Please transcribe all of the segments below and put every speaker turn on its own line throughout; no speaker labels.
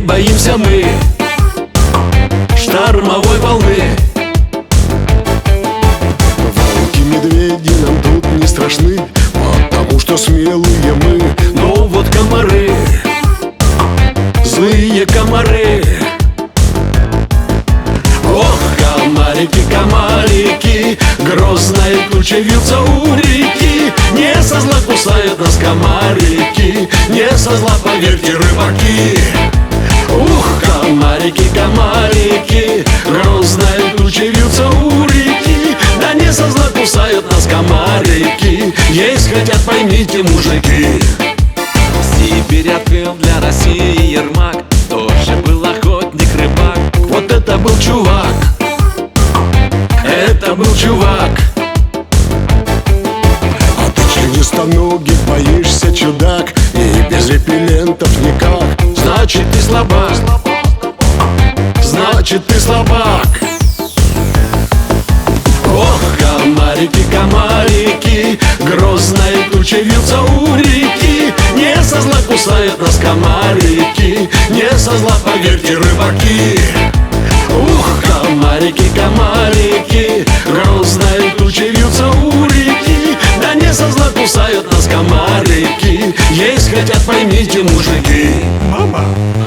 боимся мы штормовой волны.
Волки-медведи нам тут не страшны, потому что смелые мы.
Но вот комары, злые комары. Ох, комарики, комарики, грозная туча вьются у реки. Не со зла кусают нас комарики, не со зла, поверьте, рыбаки. Ух, комарики, комарики, грозная туча вьются у реки. Да не со зла кусают нас комарики, есть хотят, поймите, мужики.
Сибирь открыл для России Ермак, тоже был охотник-рыбак.
Вот это был чувак, это был чувак.
А ты членистоногий, боишься, чудак, и без репеллентов никак.
Значит, ты слабак, значит, ты слабак. Ох, комарики, комарики, грозная туча вьются у реки. Не со зла кусают нас комарики, не со зла, поверьте, рыбаки. Ух, комарики, комарики, грозная туча вьются у реки. Да не со зла кусают нас комарики, есть хотят, поймите, мужики.
Мама!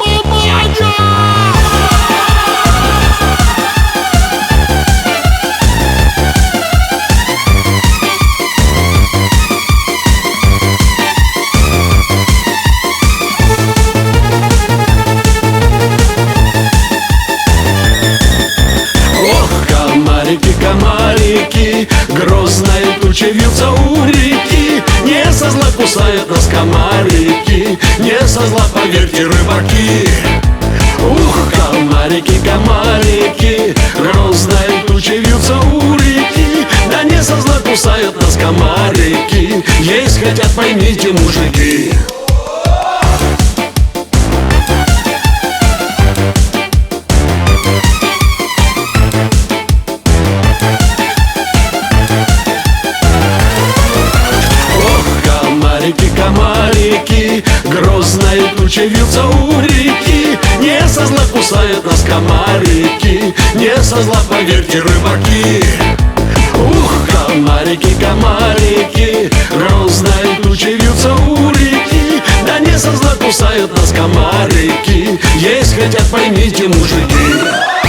Комарики, комарики, грозная туча вьются у реки. Не со зла кусают нас комарики, не со зла, поверьте, рыбаки. Ух, комарики, комарики, грозная туча вьются у реки. Да не со зла кусают нас комарики, есть хотят, поймите, мужики. Комарики, комарики, грозная туча вьются у реки. Не со зла кусают нас комарики, не со зла, поверьте, рыбаки. Ух, комарики, комарики, грозная туча вьются у реки. Да не со зла кусают нас комарики, есть хотят, поймите, мужики.